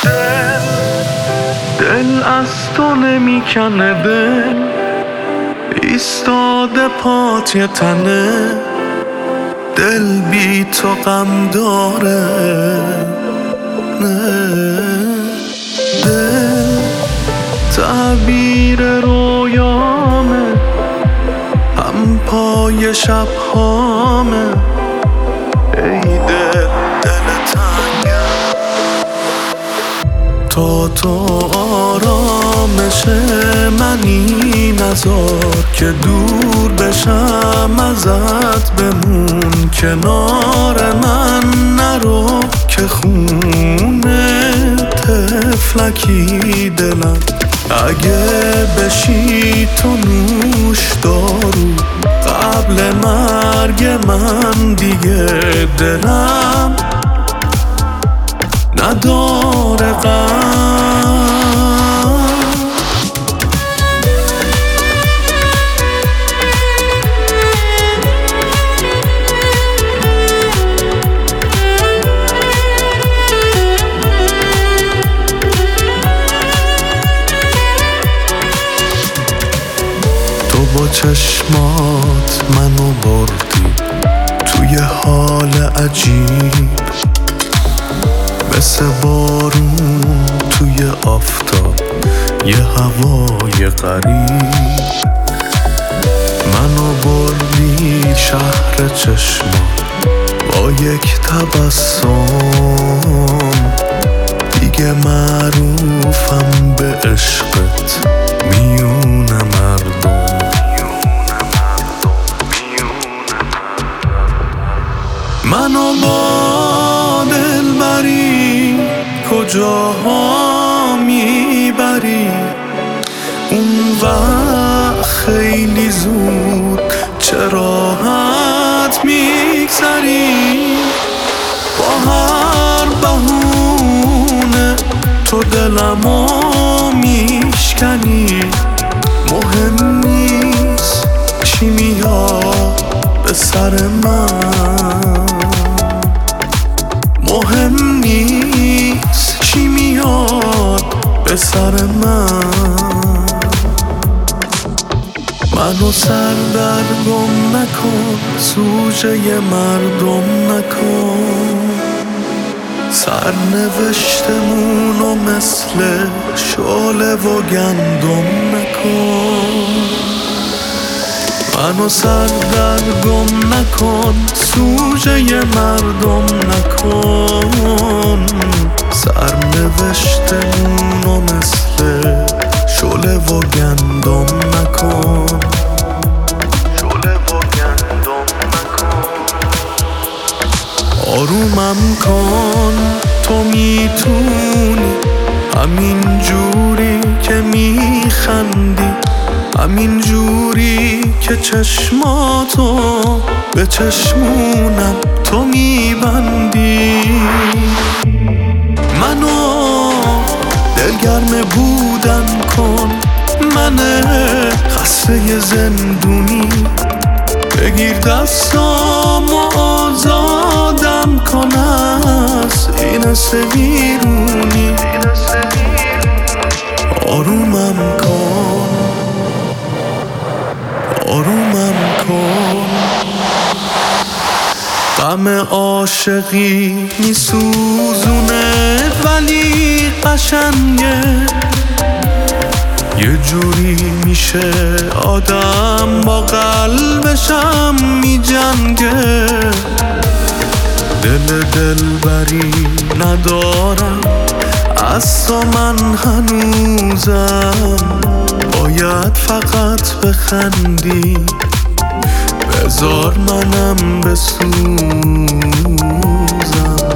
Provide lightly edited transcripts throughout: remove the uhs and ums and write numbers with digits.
دل از تو نمیکنه، دل ایستاده پات یه تنه، دل بی تو غم داره. دل تعبیر رویامه، هم پای شبهامه. ای دل تنگم، تا تو آرامش منی، نذار که دور بشم ازت، بمون کنار من، نرو که خونه طفلکی دلم. اگه بشی تو نوش دارو قبل مرگ من، دیگه دلم نداره غم. تو با چشمات منو بردی توی حال عجیب، مثل بارون توی آفتاب، یه هوای غریب. منو بردی شهر چشمات با یک تبسم، دیگه معروفم به عشقت میون مردم. منو با دلبری کجاها میبری، اون وقت خیلی زود چه راحت میگذری. با هر بهونه تو دلمو میشکنی، مهم نیست چی میاد به سر من، مهم نیست چی میاد به سر من. منو سردرگم نکن، سوژه مردم نکن، سرنوشتمونو مثل شعله و گندم نکن. منو سردرگم نکن، سوژه مردم نکن، سرنوشتمونو مثل شعله و گندم نکن. آرومم کن، تو میتونی، همین جوری که میخندی، همین جوری که چشماتو به چشمونم تو میبندی. منو دلگرم بودن کن، من خسته زندونی، بگیر دستام و آزادم کن از این سویرونی. آرومم کن، آرومم کن. غم عاشقی میسوزونه ولی قشنگه، یه جوری میشه آدم با قلبشم میجنگه. دلبری ندارم از تو من هنوزم، باید فقط بخندی، بذار منم بسوزم،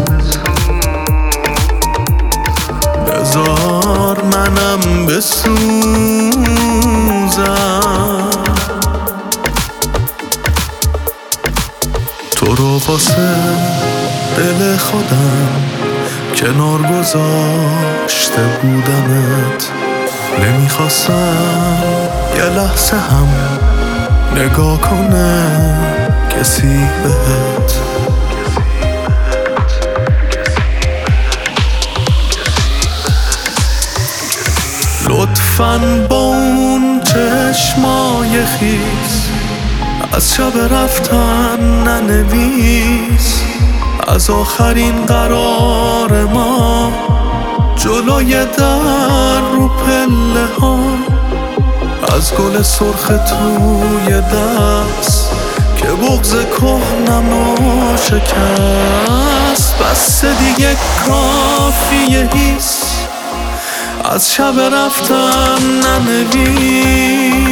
بذار منم بسوزم. تو رو واسه دل خودم کنار گذاشته بودمت، نمیخواستم یه لحظه هم نگاه کنه کسی بهت. لطفاً با اون چشمای خیس از شب رفتن ننویس. از آخرین قرار ما جلوی در رو پله ها، از گل سرخ توی دست که بغض کهنمو شکست. بس دیگه کافیه هیس، از شب رفتن ننویس.